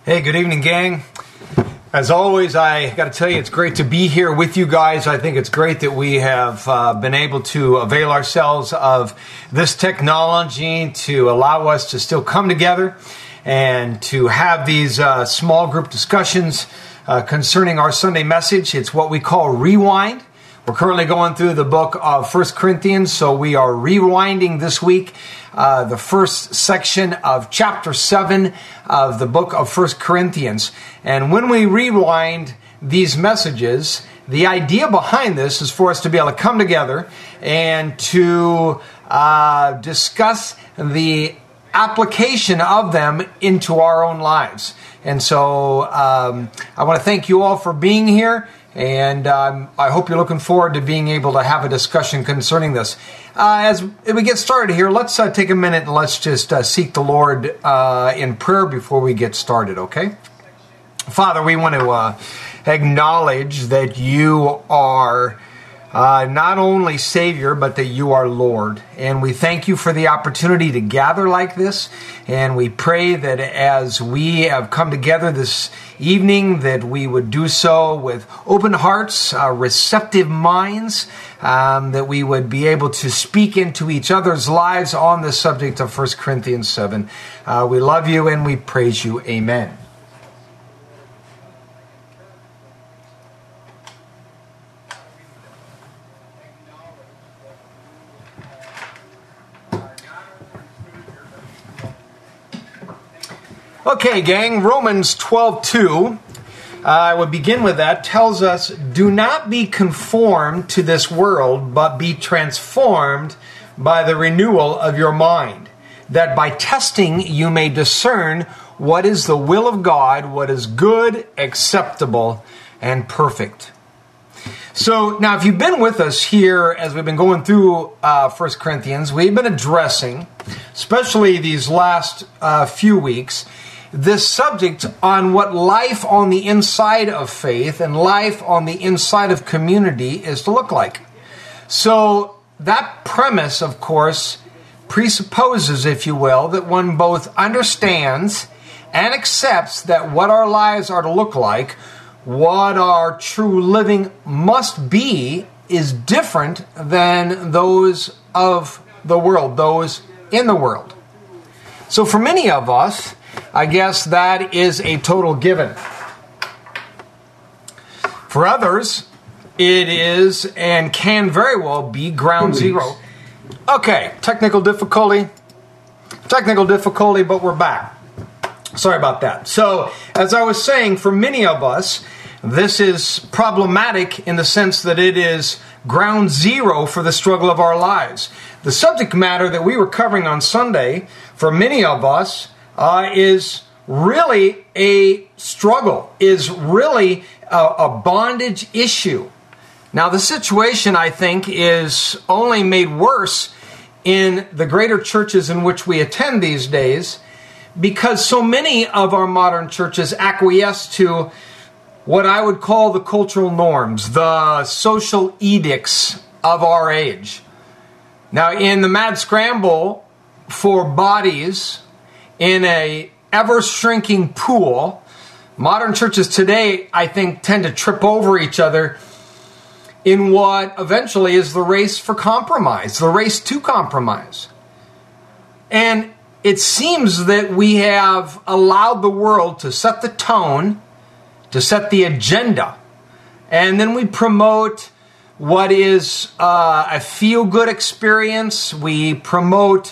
Hey, good evening, gang. As always, I got to tell you, it's great to be here with you guys. I think it's great that we have been able to avail ourselves of this technology to allow us to still come together and to have these small group discussions concerning our Sunday message. It's what we call Rewind. We're currently going through the book of 1 Corinthians, so we are rewinding this week the first section of chapter 7 of the book of 1 Corinthians. And when we rewind these messages, the idea behind this is for us to be able to come together and to discuss the application of them into our own lives. And so I want to thank you all for being here. And I hope you're looking forward to being able to have a discussion concerning this. As we get started here, let's take a minute and let's just seek the Lord in prayer before we get started, okay? Father, we want to acknowledge that you are not only Savior, but that you are Lord. And we thank you for the opportunity to gather like this. And we pray that as we have come together this evening, that we would do so with open hearts, receptive minds, that we would be able to speak into each other's lives on the subject of 1 Corinthians 7. We love you and we praise you. Amen. Okay, gang, Romans 12:2, I would begin with that, tells us, do not be conformed to this world, but be transformed by the renewal of your mind, that by testing you may discern what is the will of God, what is good, acceptable, and perfect. So now if you've been with us here as we've been going through 1 Corinthians, we've been addressing, especially these last few weeks, this subject on what life on the inside of faith and life on the inside of community is to look like. So that premise, of course, presupposes, if you will, that one both understands and accepts that what our lives are to look like, what our true living must be, is different than those of the world, those in the world. So for many of us, I guess that is a total given. For others, it is and can very well be ground zero. Okay, technical difficulty, but we're back. Sorry about that. So, as I was saying, for many of us, this is problematic in the sense that it is ground zero for the struggle of our lives. The subject matter that we were covering on Sunday, for many of us, is really a struggle, is really a bondage issue. Now, the situation, I think, is only made worse in the greater churches in which we attend these days, because so many of our modern churches acquiesce to what I would call the cultural norms, the social edicts of our age. Now, in the mad scramble for bodies in a ever-shrinking pool, modern churches today, I think, tend to trip over each other in what eventually is the race for compromise, the race to compromise. And it seems that we have allowed the world to set the tone, to set the agenda, and then we promote what is a feel-good experience. We promote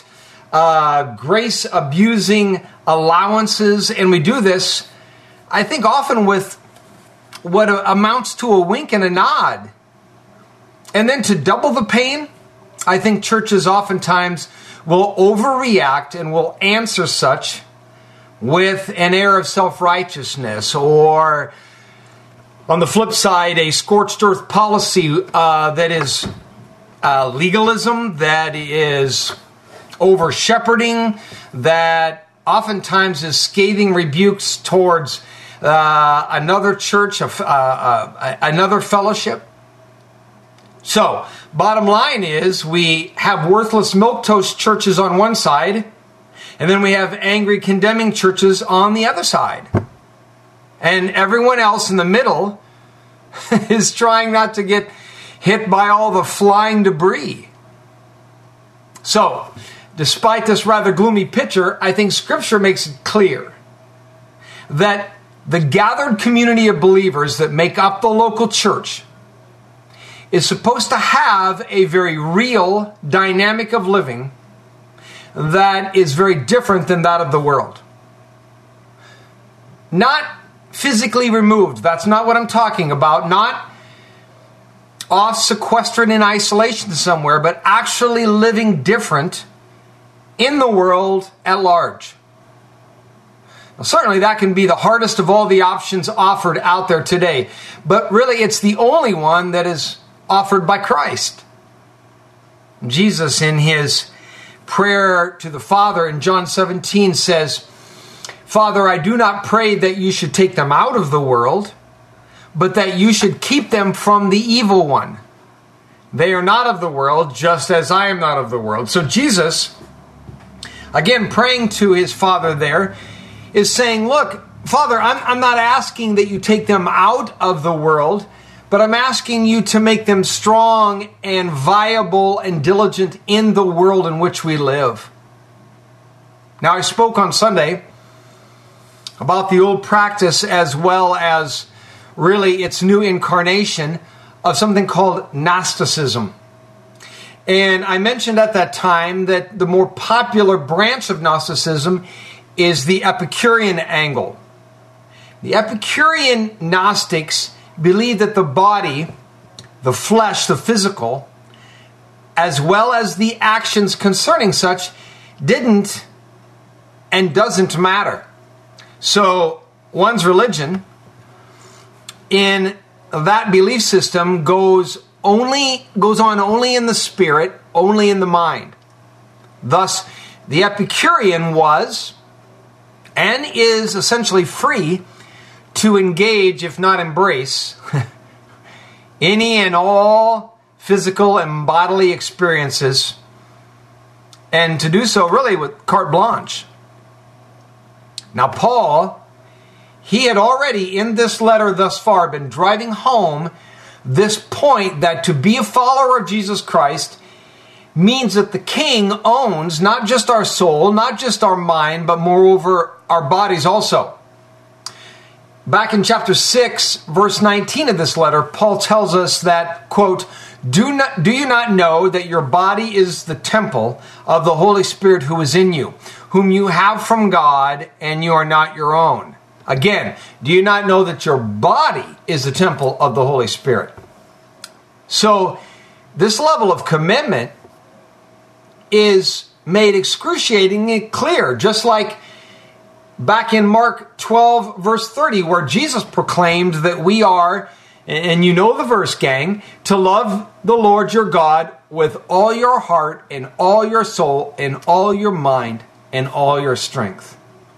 grace-abusing allowances, and we do this, I think, often with what amounts to a wink and a nod. And then to double the pain, I think churches oftentimes will overreact and will answer such with an air of self-righteousness, or on the flip side, a scorched earth policy that is legalism, that is over-shepherding, that oftentimes is scathing rebukes towards another church, another fellowship. So, bottom line is, we have worthless milquetoast churches on one side, and then we have angry, condemning churches on the other side. And everyone else in the middle is trying not to get hit by all the flying debris. So, despite this rather gloomy picture, I think Scripture makes it clear that the gathered community of believers that make up the local church is supposed to have a very real dynamic of living that is very different than that of the world. Not physically removed, that's not what I'm talking about, not off sequestered in isolation somewhere, but actually living different in the world at large. Now, certainly that can be the hardest of all the options offered out there today, but really it's the only one that is offered by Christ. Jesus, in his prayer to the Father in John 17, says, "Father, I do not pray that you should take them out of the world, but that you should keep them from the evil one. They are not of the world, just as I am not of the world." So Jesus, again praying to his Father there, is saying, look, Father, I'm not asking that you take them out of the world, but I'm asking you to make them strong and viable and diligent in the world in which we live. Now, I spoke on Sunday about the old practice as well as really its new incarnation of something called Gnosticism. And I mentioned at that time that the more popular branch of Gnosticism is the Epicurean angle. The Epicurean Gnostics believe that the body, the flesh, the physical, as well as the actions concerning such, didn't and doesn't matter. So one's religion in that belief system goes on only in the spirit, only in the mind. Thus, the Epicurean was and is essentially free to engage, if not embrace, any and all physical and bodily experiences, and to do so really with carte blanche. Now, Paul, he had already in this letter thus far been driving home this point that to be a follower of Jesus Christ means that the King owns not just our soul, not just our mind, but moreover our bodies also. Back in chapter 6, verse 19 of this letter, Paul tells us that, quote, Do you not know that your body is the temple of the Holy Spirit who is in you, whom you have from God, and you are not your own? Again, do you not know that your body is the temple of the Holy Spirit? So, this level of commitment is made excruciatingly clear, just like back in Mark 12, verse 30, where Jesus proclaimed that we are, and you know the verse, gang, to love the Lord your God with all your heart and all your soul and all your mind and all your strength.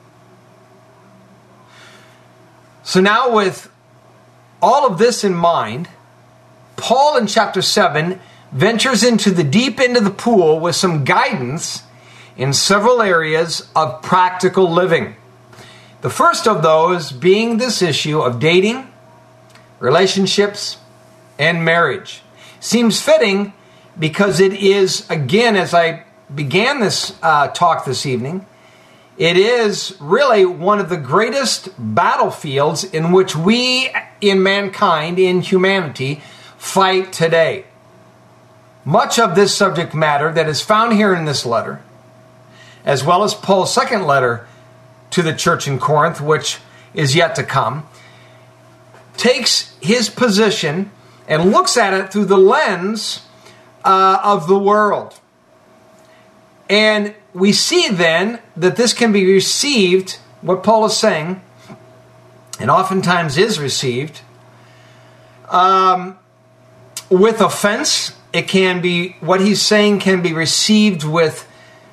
So now with all of this in mind, Paul in chapter 7 ventures into the deep end of the pool with some guidance in several areas of practical living. The first of those being this issue of dating, relationships, and marriage. Seems fitting because it is, again, as I began this talk this evening, it is really one of the greatest battlefields in which we, in mankind, in humanity, fight today. Much of this subject matter that is found here in this letter, as well as Paul's second letter to the church in Corinth, which is yet to come, takes his position and looks at it through the lens of the world. And we see then that this can be received, what Paul is saying, and oftentimes is received, with offense. It can be, what he's saying can be received with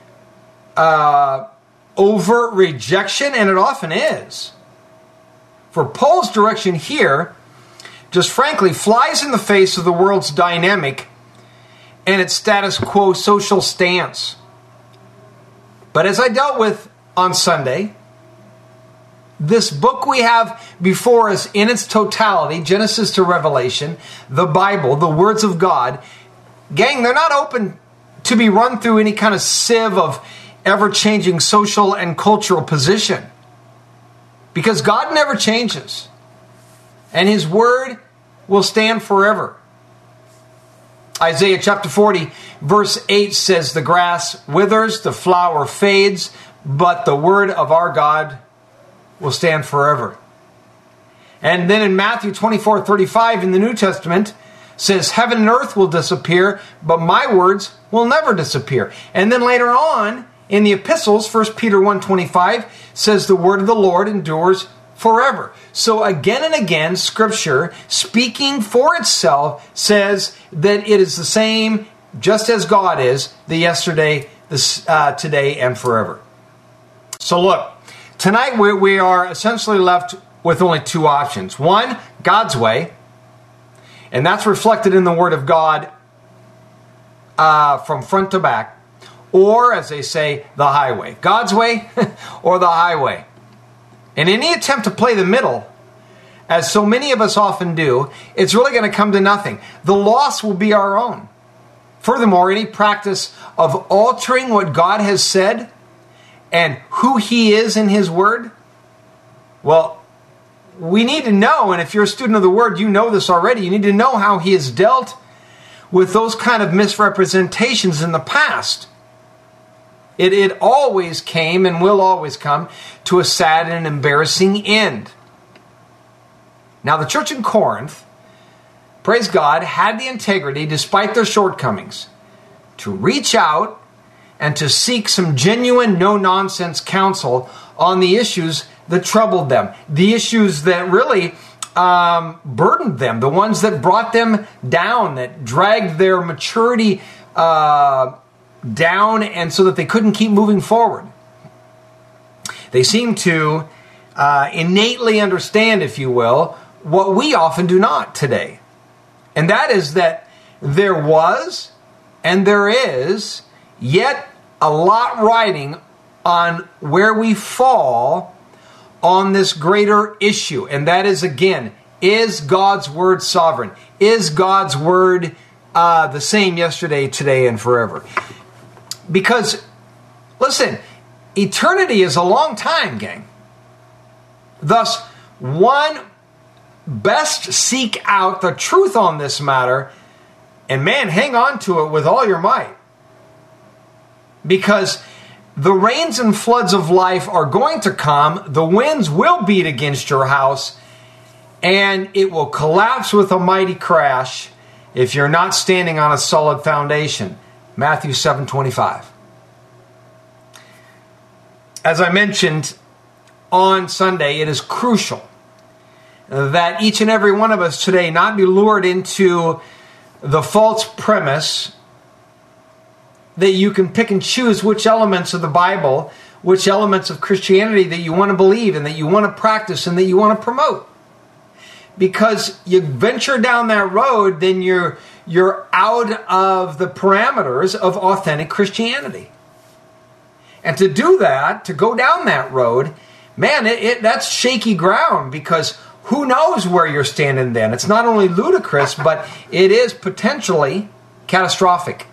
overt rejection, and it often is. For Paul's direction here, just frankly, flies in the face of the world's dynamic and its status quo social stance. But as I dealt with on Sunday, this book we have before us in its totality, Genesis to Revelation, the Bible, the words of God, gang, they're not open to be run through any kind of sieve of ever-changing social and cultural position. Because God never changes. And His Word will stand forever. Isaiah chapter 40, verse 8 says, the grass withers, the flower fades, but the word of our God will stand forever. And then in Matthew 24:35 in the New Testament says, heaven and earth will disappear, but my words will never disappear. And then later on in the epistles, 1 Peter 1:25 says the word of the Lord endures forever. So again and again, Scripture, speaking for itself, says that it is the same, just as God is, the yesterday, today, and forever. So look, tonight we are essentially left with only two options. One, God's way, and that's reflected in the Word of God from front to back, or as they say, the highway. God's way or the highway. And any attempt to play the middle, as so many of us often do, it's really going to come to nothing. The loss will be our own. Furthermore, any practice of altering what God has said and who He is in His Word, well, we need to know, and if you're a student of the Word, you know this already, you need to know how He has dealt with those kind of misrepresentations in the past. It always came and will always come to a sad and embarrassing end. Now, the church in Corinth, praise God, had the integrity, despite their shortcomings, to reach out and to seek some genuine, no-nonsense counsel on the issues that troubled them, the issues that really burdened them, the ones that brought them down, that dragged their maturity down, and so that they couldn't keep moving forward. They seem to innately understand, if you will, what we often do not today. And that is that there was and there is yet a lot riding on where we fall on this greater issue. And that is, again, is God's Word sovereign? Is God's Word the same yesterday, today, and forever? Because, listen, eternity is a long time, gang. Thus, one best seek out the truth on this matter, and man, hang on to it with all your might. Because the rains and floods of life are going to come, the winds will beat against your house, and it will collapse with a mighty crash if you're not standing on a solid foundation. Matthew 7:25. As I mentioned on Sunday, it is crucial that each and every one of us today not be lured into the false premise that you can pick and choose which elements of the Bible, which elements of Christianity that you want to believe and that you want to practice and that you want to promote. Because you venture down that road, then you're out of the parameters of authentic Christianity. And to do that, to go down that road, man, that's shaky ground, because who knows where you're standing then. It's not only ludicrous, but it is potentially catastrophic.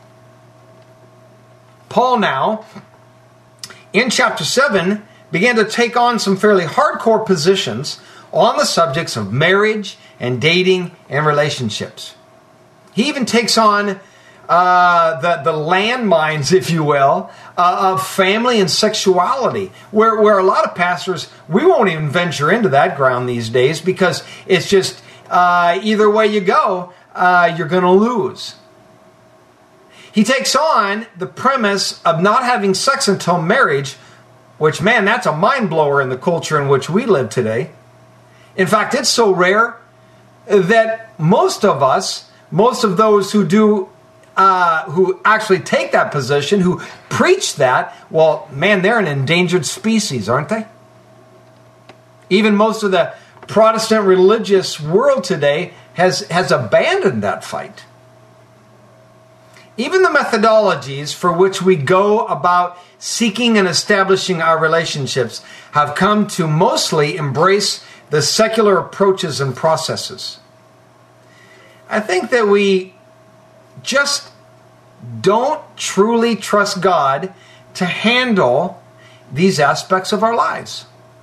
Paul now, in chapter 7, began to take on some fairly hardcore positions on the subjects of marriage and dating and relationships. He even takes on the landmines, if you will, of family and sexuality, where a lot of pastors, we won't even venture into that ground these days, because it's just either way you go, you're going to lose. He takes on the premise of not having sex until marriage, which, man, that's a mind blower in the culture in which we live today. In fact, it's so rare that most of those who actually take that position, who preach that, well, man, they're an endangered species, aren't they? Even most of the Protestant religious world today has abandoned that fight. even the methodologies for which we go about seeking and establishing our relationships have come to mostly embrace the secular approaches and processes. I think that we just don't truly trust God to handle these aspects of our lives.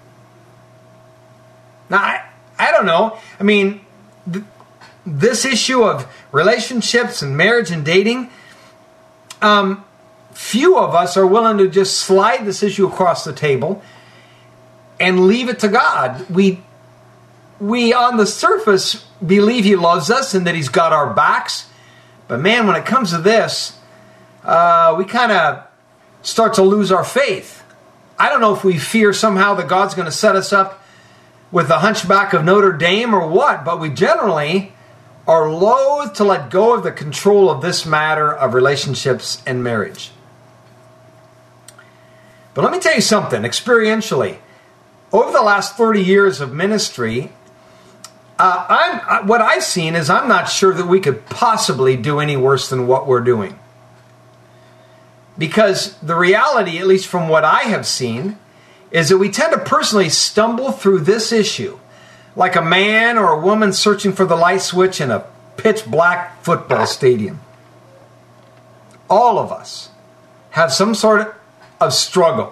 Now, I don't know. I mean, this issue of relationships and marriage and dating, few of us are willing to just slide this issue across the table and leave it to God. We on the surface believe He loves us and that He's got our backs. But man, when it comes to this, we kind of start to lose our faith. I don't know if we fear somehow that God's going to set us up with the Hunchback of Notre Dame or what, but we generally are loath to let go of the control of this matter of relationships and marriage. But let me tell you something, experientially. Over the last 30 years of ministry, what I've seen is I'm not sure that we could possibly do any worse than what we're doing. Because the reality, at least from what I have seen, is that we tend to personally stumble through this issue like a man or a woman searching for the light switch in a pitch black football stadium. All of us have some sort of struggle.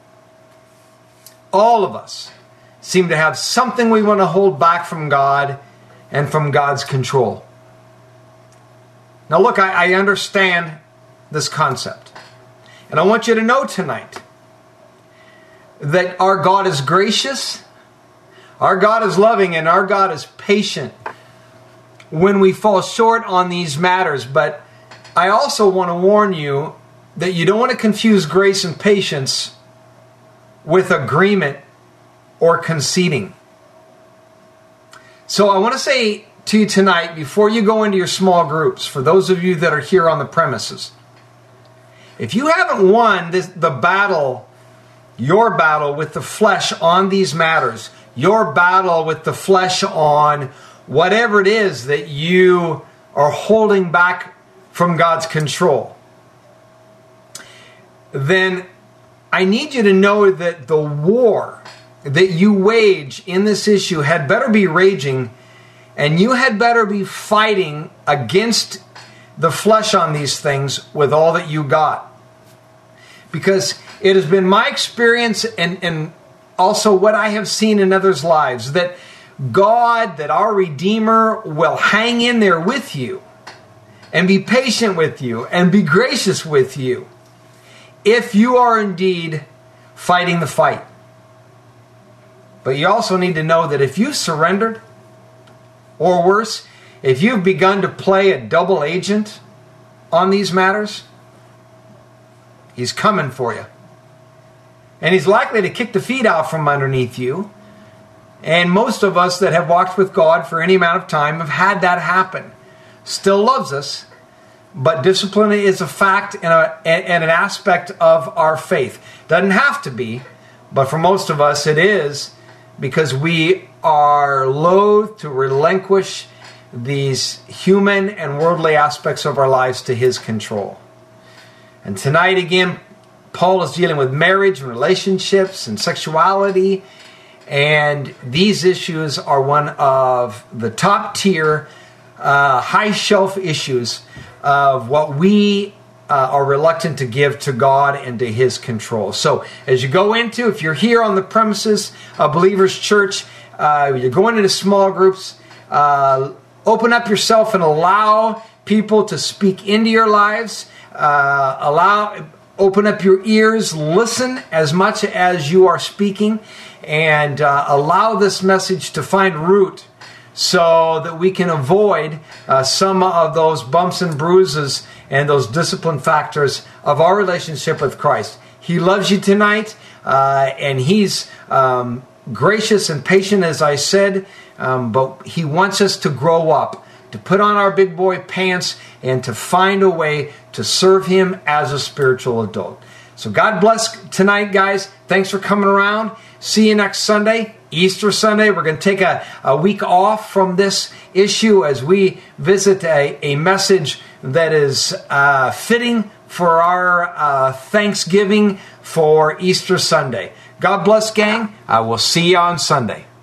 All of us seem to have something we want to hold back from God and from God's control. Now look, I understand this concept. And I want you to know tonight that our God is gracious, our God is loving, and our God is patient when we fall short on these matters. But I also want to warn you that you don't want to confuse grace and patience with agreement or conceding. So I want to say to you tonight, before you go into your small groups, for those of you that are here on the premises, if you haven't won the battle, your battle with the flesh on these matters, your battle with the flesh on whatever it is that you are holding back from God's control, then I need you to know that the war that you wage in this issue had better be raging, and you had better be fighting against the flesh on these things with all that you got. Because it has been my experience and also what I have seen in others' lives that God, that our Redeemer, will hang in there with you and be patient with you and be gracious with you if you are indeed fighting the fight. But you also need to know that if you've surrendered, or worse, if you've begun to play a double agent on these matters, He's coming for you. And He's likely to kick the feet out from underneath you. And most of us that have walked with God for any amount of time have had that happen. Still loves us, but discipline is a fact and an aspect of our faith. Doesn't have to be, but for most of us it is, because we are loath to relinquish these human and worldly aspects of our lives to His control. And tonight again, Paul is dealing with marriage and relationships and sexuality, and these issues are one of the top tier, high shelf issues of what we are reluctant to give to God and to His control. So as you go into, if you're here on the premises of Believers Church, you're going into small groups, open up yourself and allow people to speak into your lives. Open up your ears, listen as much as you are speaking, and allow this message to find root so that we can avoid some of those bumps and bruises and those discipline factors of our relationship with Christ. He loves you tonight, and He's gracious and patient, as I said, but He wants us to grow up, to put on our big boy pants, and to find a way to serve Him as a spiritual adult. So God bless tonight, guys. Thanks for coming around. See you next Sunday, Easter Sunday. We're going to take a week off from this issue as we visit a message that is fitting for our Thanksgiving for Easter Sunday. God bless, gang. I will see you on Sunday.